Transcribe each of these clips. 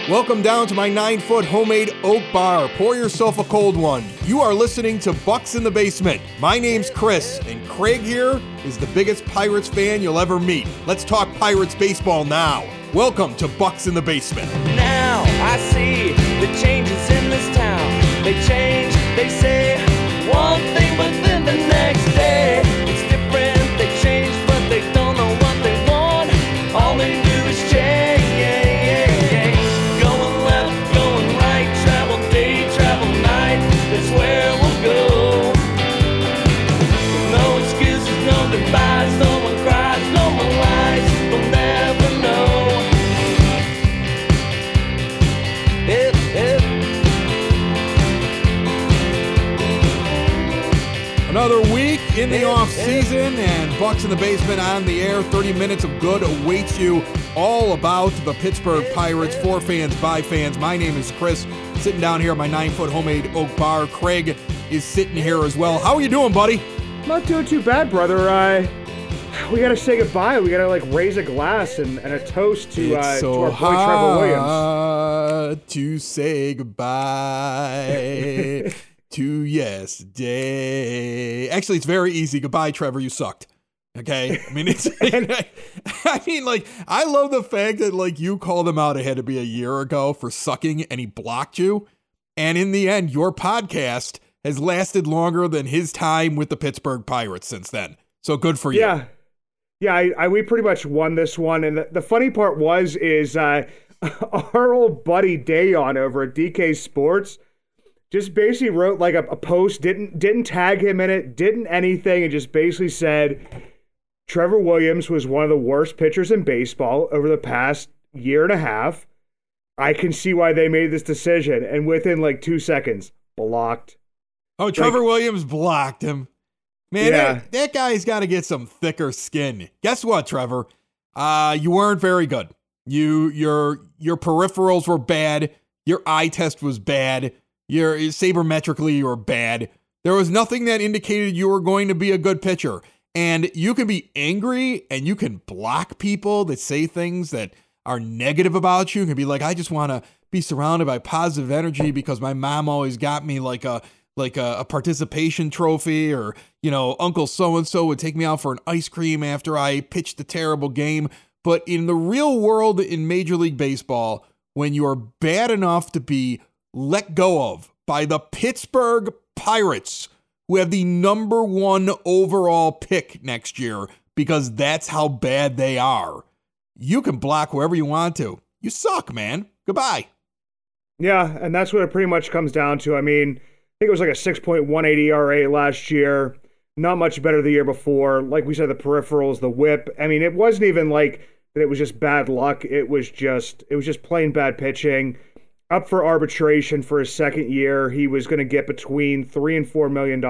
Welcome down to my 9-foot homemade oak bar. Pour yourself a cold one. You are listening to Bucks in the Basement. My name's Chris, and Craig here is the biggest Pirates fan you'll ever meet. Let's talk Pirates baseball now. Welcome to Bucks in the Basement. Now I see the changes in this town. They change, they say one thing, but then the next day it's different. They change, but they don't know what they want. All they do is change. Going left, going right, travel day, travel night. That's where we'll go. No excuses, no goodbyes, no one cries, no more lies. We'll never know. Another week in the off-season, and Bucks in the Basement on the air. 30 minutes of good awaits you, all about the Pittsburgh Pirates, for fans, by fans. My name is Chris, sitting down here at my 9-foot homemade oak bar. Craig is sitting here as well. How are you doing, buddy? Not doing too bad, brother. We gotta say goodbye. We gotta raise a glass and a toast to It's so to our boy Trevor Williams. hard to say goodbye to yesterday. Actually, it's very easy. Goodbye, Trevor. You sucked. Okay, I mean, I love the fact that you called him out. It had to be a year ago for sucking, and he blocked you. And in the end, your podcast has lasted longer than his time with the Pittsburgh Pirates since then. So good for you. Yeah. We pretty much won this one. And the funny part is our old buddy Dayon over at DK Sports just basically wrote a post, didn't tag him in it, didn't anything, and just basically said Trevor Williams was one of the worst pitchers in baseball over the past year and a half. I can see why they made this decision. And within 2 seconds, blocked. Oh, Trevor Williams blocked him. Man, Yeah. that guy's got to get some thicker skin. Guess what, Trevor? You weren't very good. Your peripherals were bad. Your eye test was bad. Your sabermetrically, you were bad. There was nothing that indicated you were going to be a good pitcher. And you can be angry and you can block people that say things that are negative about you. You can be like, I just want to be surrounded by positive energy because my mom always got me like a participation trophy, or, Uncle so-and-so would take me out for an ice cream after I pitched a terrible game. But in the real world, in Major League Baseball, when you are bad enough to be let go of by the Pittsburgh Pirates, who have the number 1 overall pick next year, because that's how bad they are, you can block whoever you want to. You suck, man. Goodbye. Yeah, and that's what it pretty much comes down to. I mean, I think it was a 6.18 ERA last year. Not much better the year before. Like we said, the peripherals, the whip. I mean, it wasn't even that it was just bad luck. It was just plain bad pitching. Up for arbitration for his second year. He was going to get between $3 and $4 million.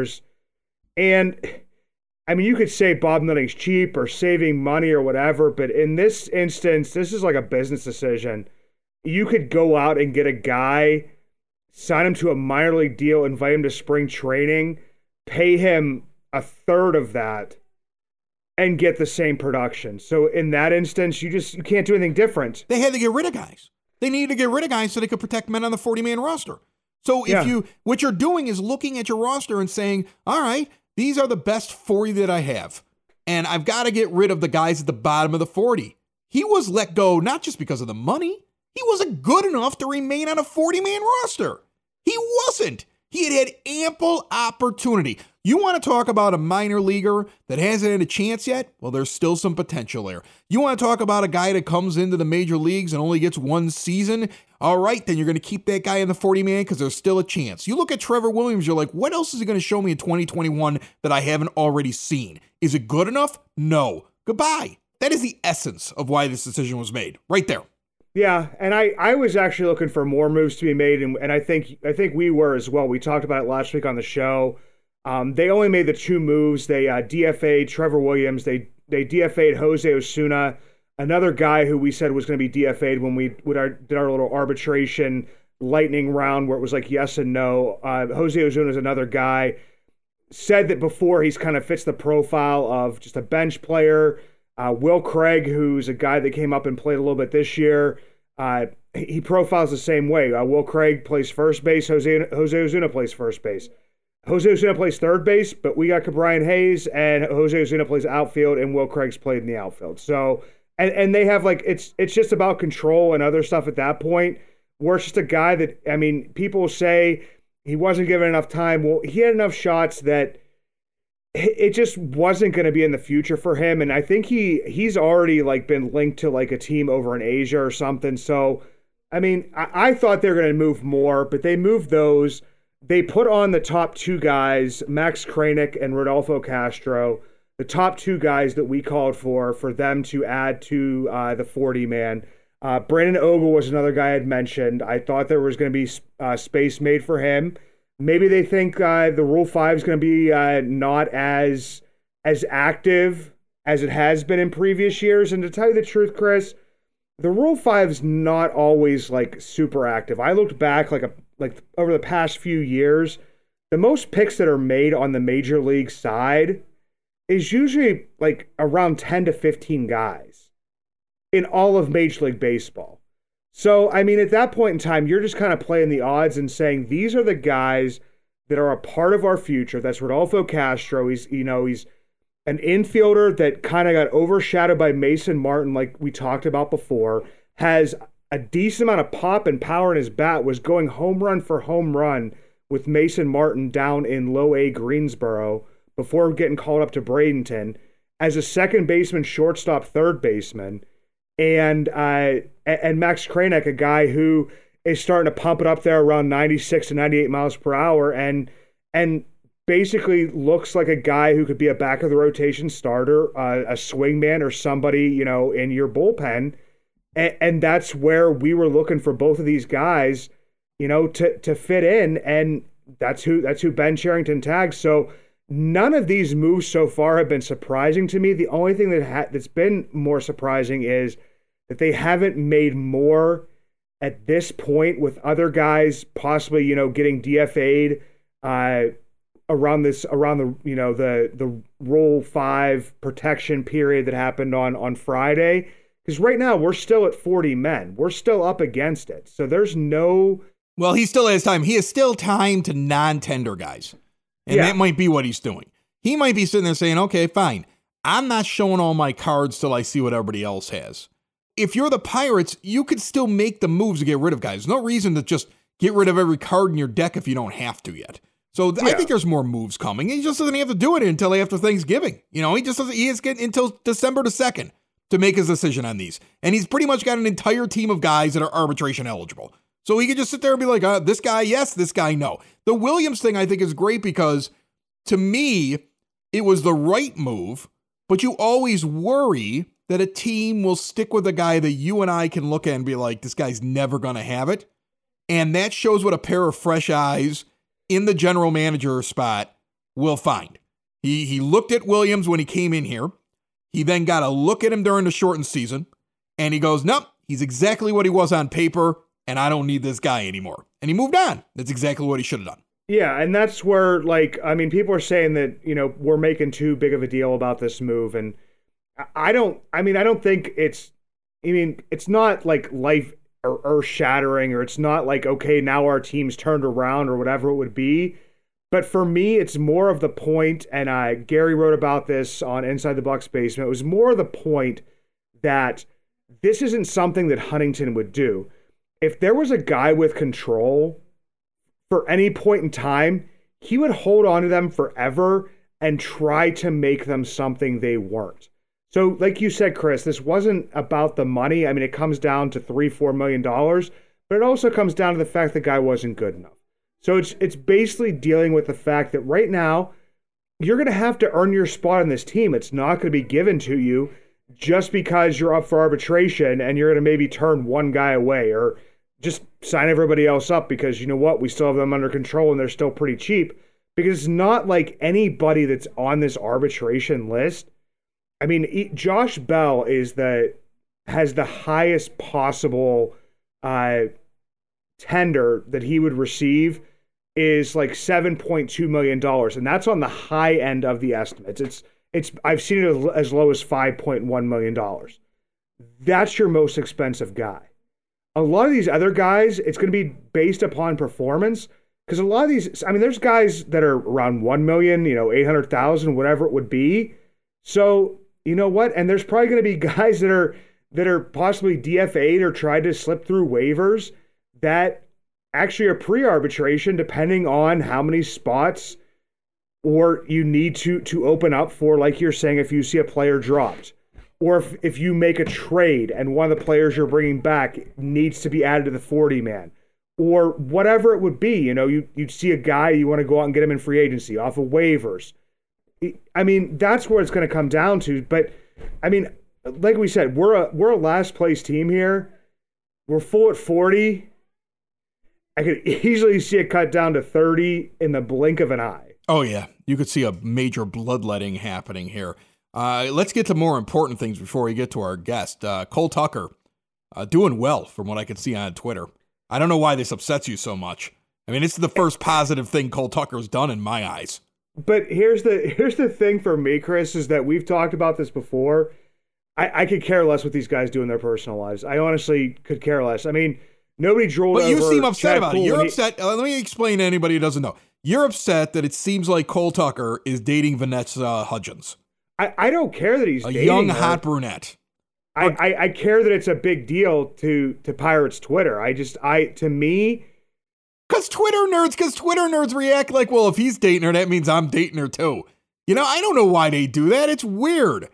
And I mean, you could say Bob Nutting's cheap or saving money or whatever, but in this instance, this is a business decision. You could go out and get a guy, sign him to a minor league deal, invite him to spring training, pay him a third of that, and get the same production. So in that instance, you can't do anything different. They had to get rid of guys. They needed to get rid of guys so they could protect men on the 40-man roster. So what you're doing is looking at your roster and saying, all right, these are the best 40 that I have, and I've got to get rid of the guys at the bottom of the 40. He was let go not just because of the money. He wasn't good enough to remain on a 40-man roster. He wasn't. He had ample opportunity. You want to talk about a minor leaguer that hasn't had a chance yet? Well, there's still some potential there. You want to talk about a guy that comes into the major leagues and only gets one season? All right, then you're going to keep that guy in the 40-man because there's still a chance. You look at Trevor Williams, you're like, what else is he going to show me in 2021 that I haven't already seen? Is it good enough? No. Goodbye. That is the essence of why this decision was made, right there. Yeah, and I was actually looking for more moves to be made, and I think we were as well. We talked about it last week on the show. They only made the 2 moves. They DFA'd Trevor Williams. They DFA'd Jose Osuna, another guy who we said was going to be DFA'd when we did our little arbitration lightning round where it was yes and no. Jose Osuna is another guy. Said that before he's kind of fits the profile of just a bench player. Will Craig, who's a guy that came up and played a little bit this year. he profiles the same way. Will Craig plays first base. Jose Ozuna plays first base. Jose Ozuna plays third base, but we got Brian Hayes, and Jose Ozuna plays outfield, and Will Craig's played in the outfield. So, and they have like, it's just about control and other stuff at that point, where it's just a guy that, I mean, people say he wasn't given enough time. Well, he had enough shots that it just wasn't going to be in the future for him. And I think he's already like been linked to like a team over in Asia or something. So, I mean, I thought they were going to move more, but they moved those. They put on the top two guys, Max Kranick and Rodolfo Castro, the top two guys that we called for them to add to the 40-man. Brandon Ogle was another guy I'd mentioned. I thought there was going to be space made for him. Maybe they think the Rule 5 is going to be not as active as it has been in previous years. And to tell you the truth, Chris, the Rule 5 is not always like super active. I looked back like over the past few years, the most picks that are made on the major league side is usually like around 10 to 15 guys in all of Major League Baseball. So, I mean, at that point in time, you're just kind of playing the odds and saying, these are the guys that are a part of our future. That's Rodolfo Castro. He's an infielder that kind of got overshadowed by Mason Martin, like we talked about before, has a decent amount of pop and power in his bat, was going home run for home run with Mason Martin down in low A Greensboro before getting called up to Bradenton as a second baseman, shortstop, third baseman. And Max Kranick, a guy who is starting to pump it up there around 96 to 98 miles per hour and basically looks like a guy who could be a back of the rotation starter, a swingman or somebody, in your bullpen. And that's where we were looking for both of these guys, to fit in. And that's who Ben Cherington tagged. So none of these moves so far have been surprising to me. The only thing that's been more surprising is that they haven't made more at this point, with other guys possibly, getting DFA'd around the Rule 5 protection period that happened on Friday. Because right now we're still at 40 men. We're still up against it. So there's no... Well, he still has time. He has still time to non-tender guys. And that might be what he's doing. He might be sitting there saying, okay, fine. I'm not showing all my cards till I see what everybody else has. If you're the Pirates, you could still make the moves to get rid of guys. There's no reason to just get rid of every card in your deck if you don't have to yet. So I think there's more moves coming. He just doesn't have to do it until after Thanksgiving. He has to get until December the 2nd to make his decision on these. And he's pretty much got an entire team of guys that are arbitration eligible. So he could just sit there and be like, this guy, yes, this guy, no. The Williams thing I think is great because to me, it was the right move, but you always worry that a team will stick with a guy that you and I can look at and be like, this guy's never going to have it. And that shows what a pair of fresh eyes in the general manager spot will find. He looked at Williams when he came in here. He then got a look at him during the shortened season, and he goes, nope, he's exactly what he was on paper, and I don't need this guy anymore. And he moved on. That's exactly what he should have done. Yeah, and that's where, people are saying that, we're making too big of a deal about this move, and I don't think it's not like life or earth-shattering, or it's not like, okay, now our team's turned around or whatever it would be. But for me, it's more of the point, and Gary wrote about this on Inside the Bucs Basement. It was more the point that this isn't something that Huntington would do. If there was a guy with control for any point in time, he would hold on to them forever and try to make them something they weren't. So like you said, Chris, this wasn't about the money. I mean, it comes down to $3-4 million, but it also comes down to the fact the guy wasn't good enough. So it's basically dealing with the fact that right now, you're going to have to earn your spot on this team. It's not going to be given to you just because you're up for arbitration and you're going to maybe turn one guy away or just sign everybody else up because, you know what, we still have them under control and they're still pretty cheap. Because it's not like anybody that's on this arbitration list. I mean, Josh Bell has the highest possible tender that he would receive is like $7.2 million. And that's on the high end of the estimates. I've seen it as low as $5.1 million. That's your most expensive guy. a lot of these other guys, it's going to be based upon performance. Because a lot of these, I mean, there's guys that are around 1 million, 800,000, whatever it would be. So, you know what? And there's probably going to be guys that are possibly DFA'd or tried to slip through waivers that actually are pre-arbitration, depending on how many spots or you need to open up for, like you're saying, if you see a player dropped. Or if you make a trade and one of the players you're bringing back needs to be added to the 40-man. Or whatever it would be, you'd see a guy, you want to go out and get him in free agency off of waivers. I mean, that's where it's going to come down to. But I mean, like we said, we're a last place team here. We're full at 40. I could easily see it cut down to 30 in the blink of an eye. Oh yeah, you could see a major bloodletting happening here. Let's get to more important things before we get to our guest. Cole Tucker, doing well from what I could see on Twitter. I don't know why this upsets you so much. I mean, it's the first positive thing Cole Tucker's done in my eyes. But here's the thing for me, Chris, is that we've talked about this before. I could care less what these guys do in their personal lives. I honestly could care less. I mean, nobody drooled over. But you seem upset Chad about it. Poole You're upset. Let me explain to anybody who doesn't know. You're upset that it seems like Cole Tucker is dating Vanessa Hudgens. I don't care that he's a dating young, her. hot brunette. I care that it's a big deal to Pirates Twitter. To me, because Twitter nerds react like, well, if he's dating her, that means I'm dating her too. I don't know why they do that. It's weird.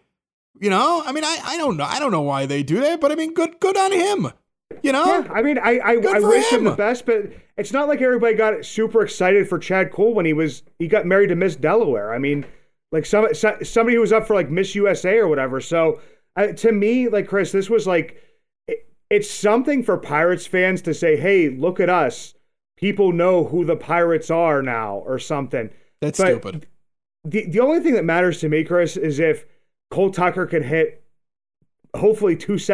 I mean, I don't know. I don't know why they do that, but I mean, good on him. Yeah, I mean, I wish him the best, but it's not like everybody got super excited for Chad Cole when he got married to Miss Delaware. I mean, like somebody who was up for like Miss USA or whatever. So to me, like Chris, this was like, it's something for Pirates fans to say, hey, look at us. People know who the Pirates are now or something. That's stupid. The only thing that matters to me, Chris, is if Cole Tucker can hit hopefully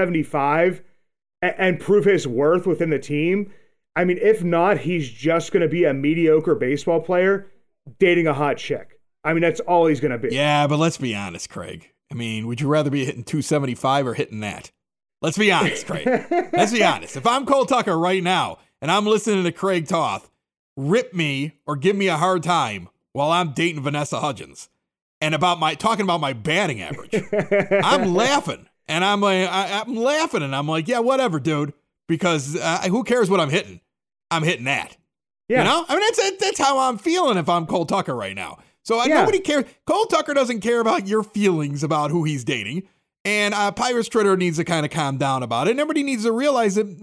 275 and prove his worth within the team. I mean, if not, he's just going to be a mediocre baseball player dating a hot chick. I mean, that's all he's going to be. Yeah, but let's be honest, Craig. I mean, would you rather be hitting 275 or hitting that? Let's be honest, Craig. Let's be honest. If I'm Cole Tucker right now and I'm listening to Craig Toth rip me or give me a hard time while I'm dating Vanessa Hudgens and talking about my batting average, I'm laughing. And I'm like, I'm laughing and I'm like, yeah, whatever, dude. Because who cares what I'm hitting? I'm hitting that. Yeah. I mean, that's how I'm feeling if I'm Cole Tucker right now. So nobody cares. Cole Tucker doesn't care about your feelings about who he's dating. And Pirates Twitter needs to kind of calm down about it. And everybody needs to realize that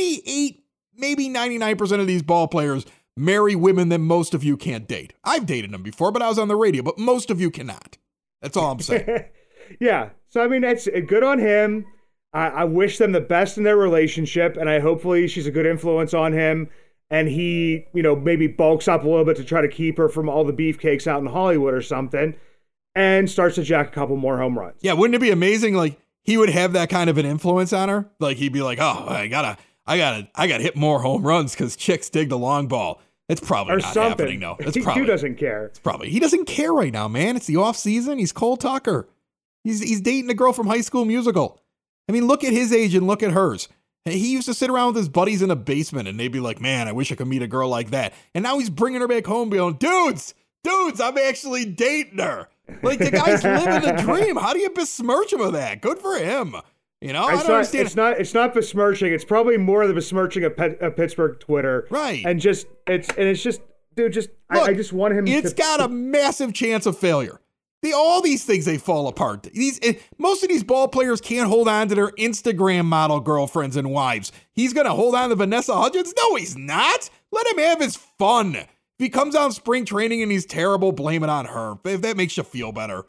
98, maybe 99% of these ball players marry women that most of you can't date. I've dated them before, but I was on the radio. But most of you cannot. That's all I'm saying. Yeah. So, I mean, it's good on him. I wish them the best in their relationship. And hopefully she's a good influence on him. And he, maybe bulks up a little bit to try to keep her from all the beefcakes out in Hollywood or something. And starts to jack a couple more home runs. Yeah, wouldn't it be amazing? Like he would have that kind of an influence on her. Like he'd be like, "Oh, I gotta hit more home runs because chicks dig the long ball." It's probably not happening. No, He doesn't care. He doesn't care right now, man. It's the off season. He's Cole Tucker. He's dating a girl from High School Musical. I mean, look at his age and look at hers. He used to sit around with his buddies in a basement and they'd be like, "Man, I wish I could meet a girl like that." And now he's bringing her back home, being, "Dudes, I'm actually dating her." Like the guy's living the dream. How do you besmirch him with that? Good for him. I don't understand. It's not besmirching. It's probably more the besmirching of Pittsburgh Twitter. Right. And it's just, dude, look, I just want him. It's got a massive chance of failure. All these things, they fall apart. Most of these ball players can't hold on to their Instagram model girlfriends and wives. He's going to hold on to Vanessa Hudgens? No, he's not. Let him have his fun. If he comes out spring training and he's terrible, blame it on her. If that makes you feel better,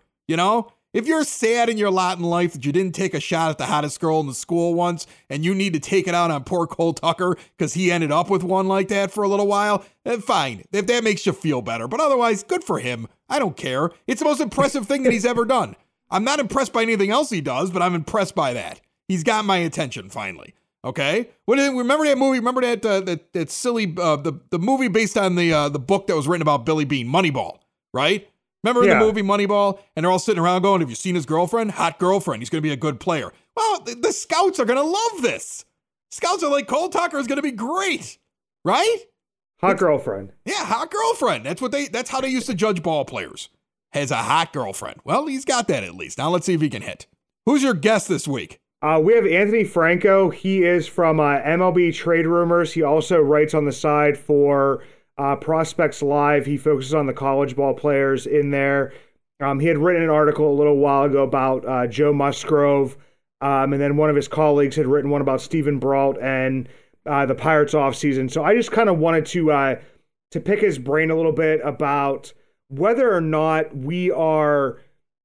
If you're sad in your lot in life that you didn't take a shot at the hottest girl in the school once and you need to take it out on poor Cole Tucker because he ended up with one like that for a little while, then fine. If that makes you feel better. But otherwise, good for him. I don't care. It's the most impressive thing that he's ever done. I'm not impressed by anything else he does, but I'm impressed by that. He's got my attention finally. Okay, remember that movie? Remember that silly the movie based on the book that was written about Billy Beane, Moneyball, right? Remember in the movie Moneyball, and they're all sitting around going, "Have you seen his girlfriend? Hot girlfriend. He's going to be a good player." Well, the scouts are going to love this. Scouts are like, Cole Tucker is going to be great, right? Hot girlfriend. Yeah, hot girlfriend. That's how they used to judge ball players. Has a hot girlfriend. Well, he's got that at least. Now let's see if he can hit. Who's your guest this week? We have Anthony Franco. He is from MLB Trade Rumors. He also writes on the side for Prospects Live. He focuses on the college ball players in there. He had written an article a little while ago about Joe Musgrove, and then one of his colleagues had written one about Stephen Brault and the Pirates offseason. So I just kind of wanted to pick his brain a little bit about whether or not we are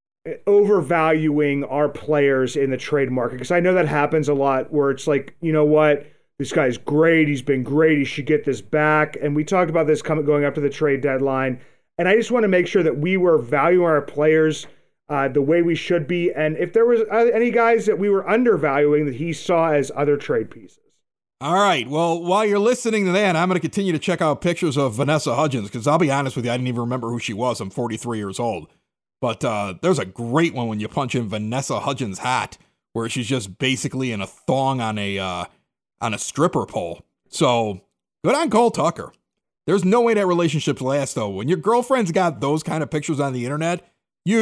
overvaluing our players in the trade market, because I know that happens a lot where it's like, you know what, this guy's great, he's been great, he should get this back. And we talked about this going up to the trade deadline, and I just want to make sure that we were valuing our players the way we should be, and if there was any guys that we were undervaluing that he saw as other trade pieces. All right, well, while you're listening to that, I'm going to continue to check out pictures of Vanessa Hudgens, because I'll be honest with you, I didn't even remember who she was. I'm 43 years old. But there's a great one when you punch in Vanessa Hudgens' hat, where she's just basically in a thong on a stripper pole. So good on Cole Tucker. There's no way that relationships last, though. When your girlfriend's got those kind of pictures on the internet, you're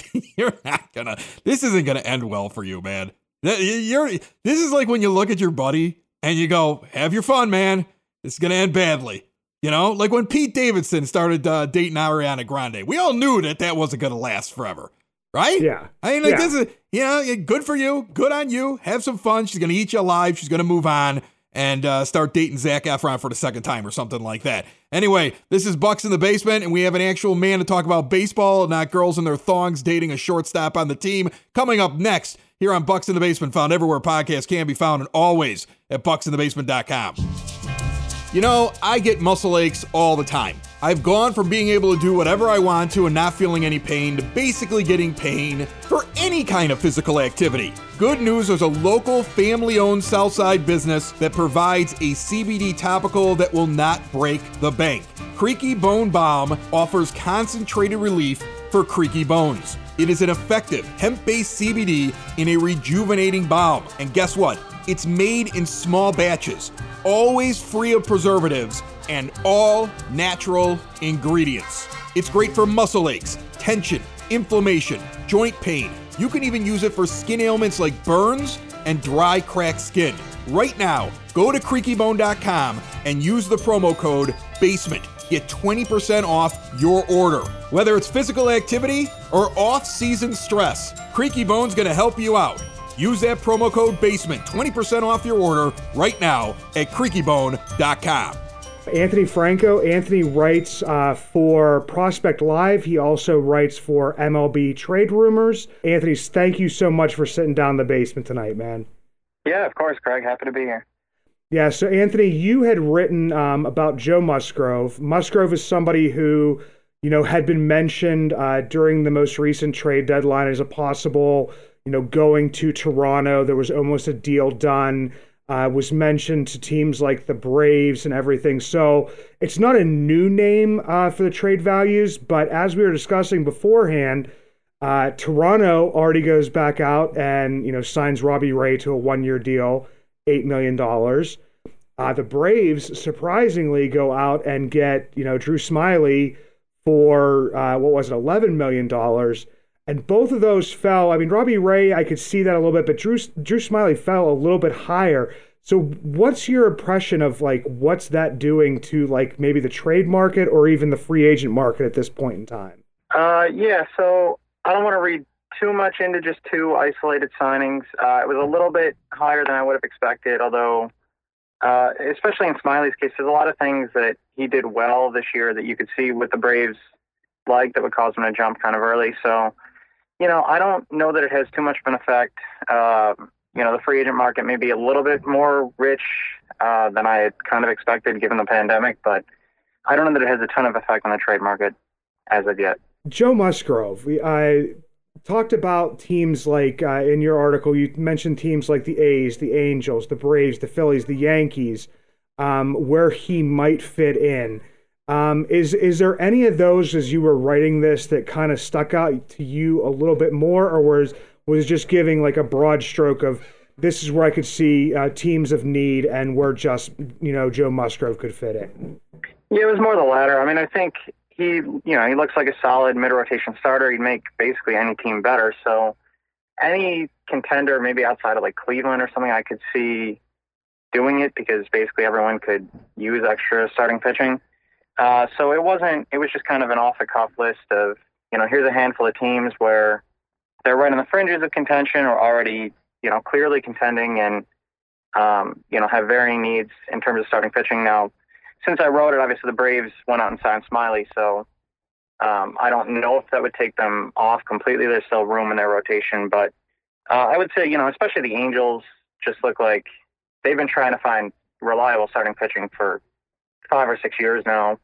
not gonna. This isn't gonna end well for you, man. This is like when you look at your buddy and you go, "Have your fun, man. It's gonna end badly." You know, like when Pete Davidson started dating Ariana Grande, we all knew that wasn't going to last forever, right? Yeah. I mean, this is, good for you. Good on you. Have some fun. She's going to eat you alive. She's going to move on and start dating Zac Efron for the second time or something like that. Anyway, this is Bucks in the Basement, and we have an actual man to talk about baseball, not girls in their thongs dating a shortstop on the team. Coming up next here on Bucks in the Basement, found everywhere podcasts can be found and always at bucksinthebasement.com. You know, I get muscle aches all the time. I've gone from being able to do whatever I want to and not feeling any pain to basically getting pain for any kind of physical activity. Good news, there's a local family-owned Southside business that provides a CBD topical that will not break the bank. Creaky Bone Balm offers concentrated relief for creaky bones. It is an effective hemp-based CBD in a rejuvenating balm. And guess what? It's made in small batches, always free of preservatives, and all natural ingredients. It's great for muscle aches, tension, inflammation, joint pain. You can even use it for skin ailments like burns and dry, cracked skin. Right now, go to creakybone.com and use the promo code BASEMENT. Get 20% off your order. Whether it's physical activity or off-season stress, Creaky Bone's going to help you out. Use that promo code BASEMENT, 20% off your order right now at creakybone.com. Anthony Franco. Anthony writes for Prospect Live. He also writes for MLB Trade Rumors. Anthony, thank you so much for sitting down in the basement tonight, man. Yeah, of course, Craig. Happy to be here. Yeah, so Anthony, you had written about Joe Musgrove. Musgrove is somebody who, you know, had been mentioned during the most recent trade deadline as a possible, you know, going to Toronto. There was almost a deal done. Was mentioned to teams like the Braves and everything. So it's not a new name for the trade values, but as we were discussing beforehand, Toronto already goes back out and, you know, signs Robbie Ray to a 1-year deal, $8 million. The Braves surprisingly go out and get, you know, Drew Smyly for, $11 million. And both of those fell. I mean, Robbie Ray, I could see that a little bit, but Drew Smyly fell a little bit higher. So what's your impression of, like, what's that doing to, like, maybe the trade market or even the free agent market at this point in time? Yeah, so I don't want to read too much into just two isolated signings. It was a little bit higher than I would have expected, although, especially in Smyly's case, there's a lot of things that he did well this year that you could see with the Braves that would cause him to jump kind of early. So, you know, I don't know that it has too much of an effect. You know, the free agent market may be a little bit more rich than I had kind of expected given the pandemic, but I don't know that it has a ton of effect on the trade market as of yet. Joe Musgrove, I talked about teams like, in your article, you mentioned teams like the A's, the Angels, the Braves, the Phillies, the Yankees, where he might fit in. Is there any of those as you were writing this that kind of stuck out to you a little bit more, or was just giving like a broad stroke of this is where I could see teams of need and where just, Joe Musgrove could fit in? Yeah, it was more the latter. I mean, I think he looks like a solid mid-rotation starter. He'd make basically any team better. So any contender, maybe outside of like Cleveland or something, I could see doing it because basically everyone could use extra starting pitching. So it was just kind of an off-the-cuff list of, here's a handful of teams where they're right on the fringes of contention or already, clearly contending and, have varying needs in terms of starting pitching. Now, since I wrote it, obviously the Braves went out and signed Smiley, so I don't know if that would take them off completely. There's still room in their rotation, but I would say, especially the Angels just look like they've been trying to find reliable starting pitching for 5 or 6 years now.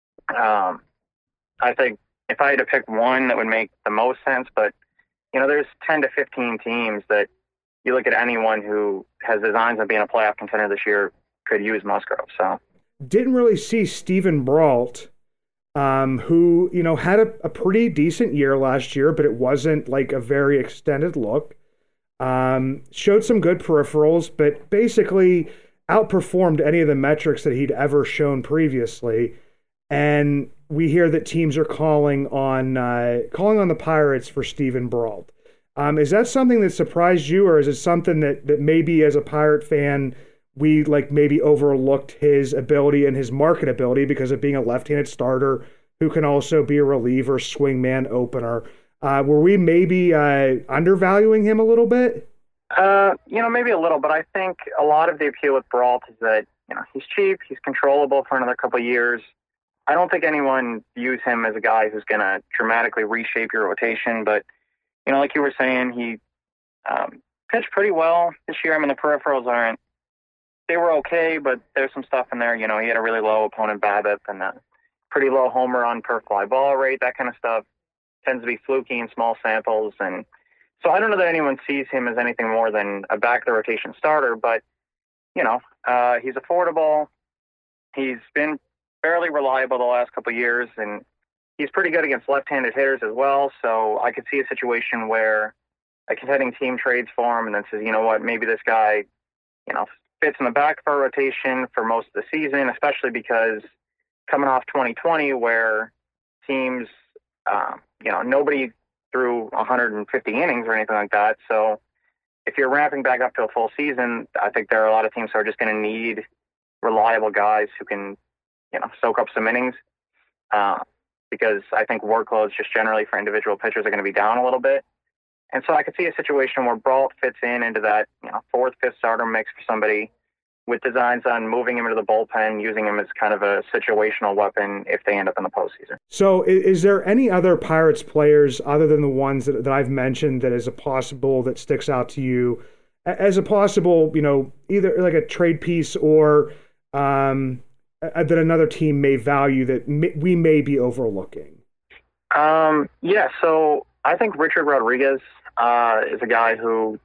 I think if I had to pick one that would make the most sense, but, there's 10 to 15 teams that you look at anyone who has designs on being a playoff contender this year could use Musgrove, so. Didn't really see Steven Brault, who, had a pretty decent year last year, but it wasn't like a very extended look. Showed some good peripherals, but basically outperformed any of the metrics that he'd ever shown previously. And we hear that teams are calling on the Pirates for Steven Brault. Is that something that surprised you, or is it something that maybe as a Pirate fan we maybe overlooked his ability and his marketability because of being a left-handed starter who can also be a reliever, swingman, opener? Were we maybe undervaluing him a little bit? Maybe a little, but I think a lot of the appeal with Brault is that, he's cheap, he's controllable for another couple of years. I don't think anyone views him as a guy who's going to dramatically reshape your rotation, but, like you were saying, he pitched pretty well this year. I mean, the peripherals they were okay, but there's some stuff in there. He had a really low opponent BABIP and a pretty low home run per fly ball rate. That kind of stuff tends to be fluky in small samples. And so I don't know that anyone sees him as anything more than a back-of-the-rotation starter, but, he's affordable. He's been fairly reliable the last couple of years, and he's pretty good against left-handed hitters as well. So I could see a situation where a contending team trades for him and then says, you know what, maybe this guy, fits in the back of our rotation for most of the season, especially because coming off 2020 where teams, nobody threw 150 innings or anything like that. So if you're ramping back up to a full season, I think there are a lot of teams who are just going to need reliable guys who can, soak up some innings. Because I think workloads just generally for individual pitchers are going to be down a little bit. And so I could see a situation where Brault fits into that, 4th, 5th starter mix for somebody with designs on moving him into the bullpen, using him as kind of a situational weapon if they end up in the postseason. So is there any other Pirates players other than the ones that I've mentioned that is a possible that sticks out to you as a possible, either like a trade piece or that another team may value that we may be overlooking? Yeah, so I think Richard Rodriguez is a guy who,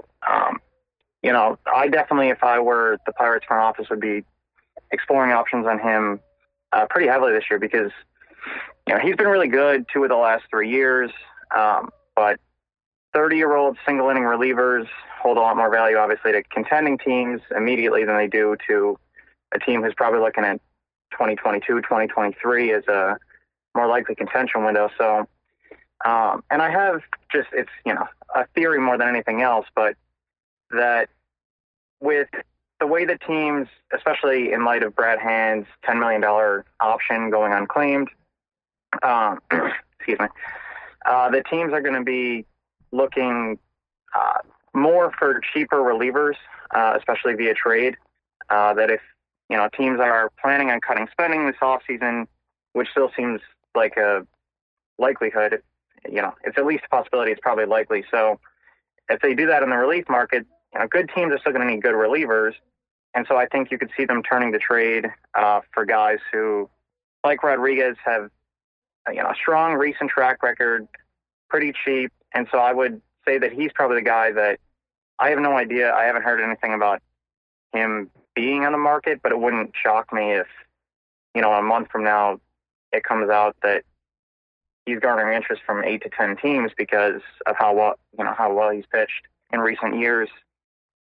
I definitely, if I were the Pirates front office, would be exploring options on him pretty heavily this year because, he's been really good 2 of the last 3 years. But 30-year-old single-inning relievers hold a lot more value, obviously, to contending teams immediately than they do to a team who's probably looking at 2022, 2023 as a more likely contention window. So, and I have just, it's, a theory more than anything else, but that with the way that teams, especially in light of Brad Hand's $10 million option going unclaimed, excuse me, the teams are going to be looking more for cheaper relievers, especially via trade, that if, teams are planning on cutting spending this offseason, which still seems like a likelihood, it's at least a possibility, it's probably likely. So if they do that in the relief market, good teams are still going to need good relievers. And so I think you could see them turning to trade for guys who, like Rodriguez, have a strong recent track record, pretty cheap. And so I would say that he's probably the guy that I have no idea. I haven't heard anything about him being on the market, but it wouldn't shock me if, a month from now it comes out that he's garnering interest from 8 to 10 teams because of how well he's pitched in recent years.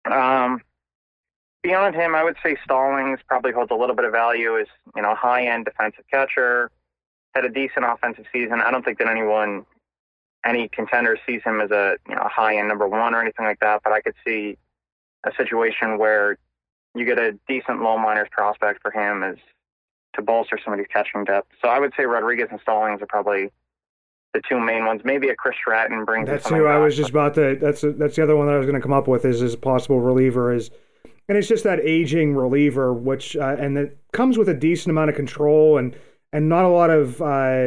Beyond him, I would say Stallings probably holds a little bit of value as, high-end defensive catcher, had a decent offensive season. I don't think that any contender sees him as a high-end number one or anything like that, but I could see a situation where you get a decent low minors prospect for him as to bolster some of these catching depth. So I would say Rodriguez and Stallings are probably the two main ones. Maybe a Chris Stratton brings. That's who I was just about to. That's the other one that I was going to come up with is a possible reliever is, and it's just that aging reliever, which and it comes with a decent amount of control and not a lot of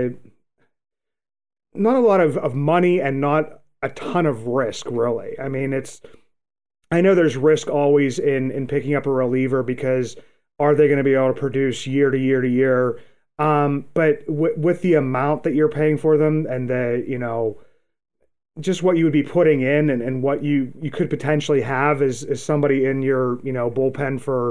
money and not a ton of risk really. I mean, I know there's risk always in picking up a reliever because are they going to be able to produce year to year to year? But with the amount that you're paying for them and just what you would be putting in and what you could potentially have as somebody in your, bullpen for,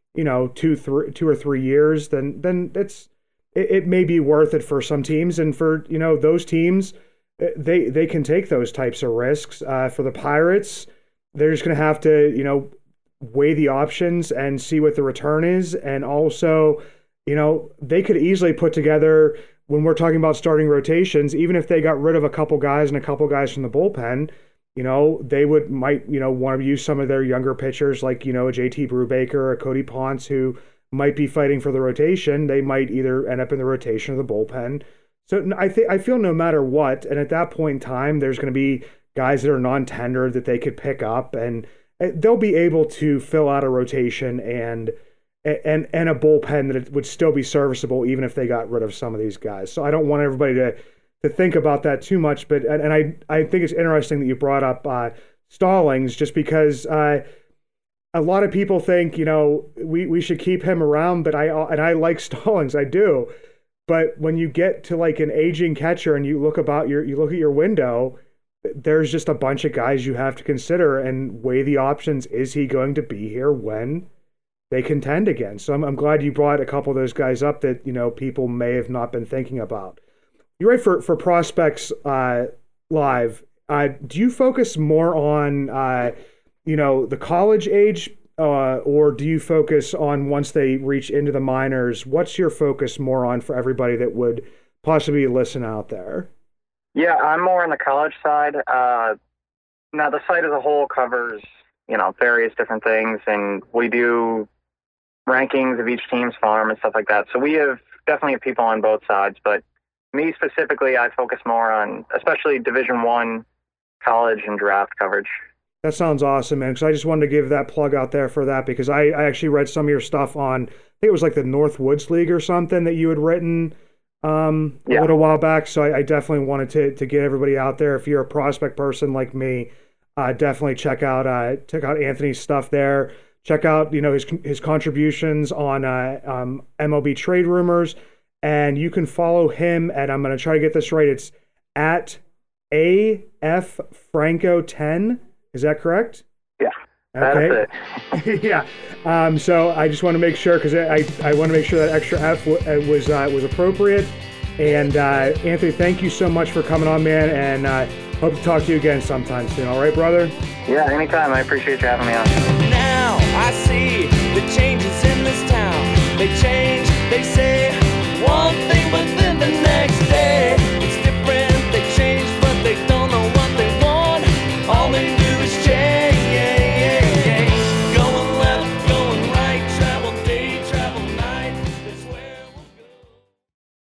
2 or 3 years, then it may be worth it for some teams. And for, those teams, they can take those types of risks. For the Pirates, they're just going to have to, weigh the options and see what the return is. And also, they could easily put together, when we're talking about starting rotations, even if they got rid of a couple guys and a couple guys from the bullpen, they might want to use some of their younger pitchers like, a JT Brubaker, a Cody Ponce, who might be fighting for the rotation. They might either end up in the rotation or the bullpen. So I feel no matter what, and at that point in time, there's going to be guys that are non-tender that they could pick up, and they'll be able to fill out a rotation and a bullpen that it would still be serviceable even if they got rid of some of these guys. So I don't want everybody to think about that too much, but I think it's interesting that you brought up Stallings, just because a lot of people think we should keep him around, but I like Stallings, I do. But when you get to like an aging catcher and you look at your window, there's just a bunch of guys you have to consider and weigh the options. Is he going to be here when they contend again? So I'm glad you brought a couple of those guys up that, people may have not been thinking about. You're right, for Prospects Live. Do you focus more on, the college age, or do you focus on once they reach into the minors? What's your focus more on for everybody that would possibly listen out there? Yeah, I'm more on the college side. Now, the site as a whole covers, various different things, and we do rankings of each team's farm and stuff like that. So we definitely have people on both sides, but me specifically, I focus more on especially Division I college and draft coverage. That sounds awesome, man, because I just wanted to give that plug out there for that, because I actually read some of your stuff on, I think it was like the Northwoods League or something that you had written a little while back. So I definitely wanted to get everybody out there. If you're a prospect person like me, definitely check out Anthony's stuff there. Check out his contributions on MLB Trade Rumors, and you can follow him at, I'm going to try to get this right, it's at AFFranco10. Is that correct? Yeah. Okay. That's it. Yeah. So I just want to make sure, because I want to make sure that extra F was appropriate. And Anthony, thank you so much for coming on, man, and hope to talk to you again sometime soon. All right, brother? Yeah, anytime. I appreciate you having me on. Now I see the changes in this town. They change.